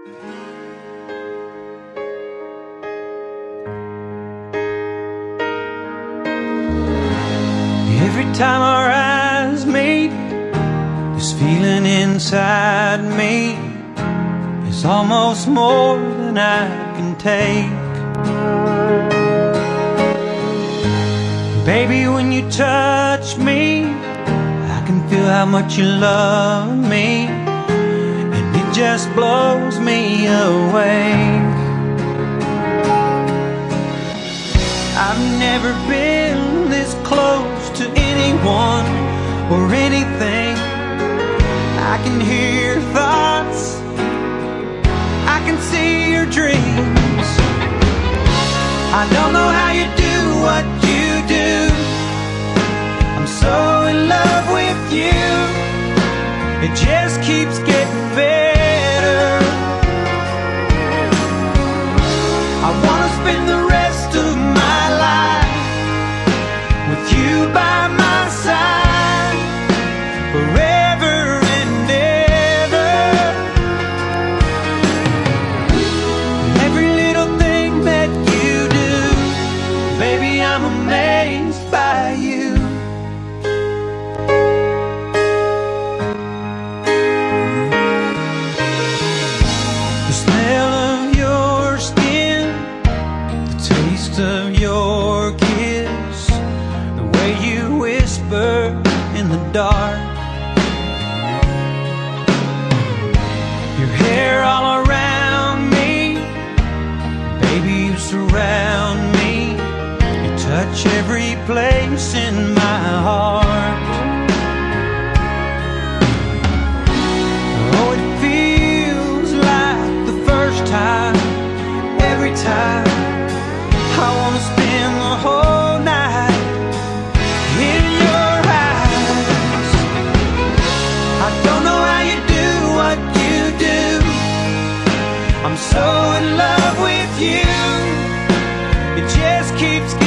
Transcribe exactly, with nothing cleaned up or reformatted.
Every time our eyes meet, this feeling inside me is almost more than I can take. Baby, when you touch me, I can feel how much you love me, and it just blows me away. I've never been this close to anyone or anything. I can hear your thoughts, I can see your dreams. I don't know how you do what you do. I'm so in love with you. It just keeps getting better. I wanna spend the rest of my life with you by my side, forever and ever. Every little thing that you do, baby, I'm amazed by you. The smell of your skin, the taste of your kiss, the way you whisper in the dark, your hair all around me, baby, you surround me. You touch every place in my heart. Oh, it feels like the first time, every time. I wanna spend the whole night in your eyes. I don't know how you do what you do. I'm so in love with you. It just keeps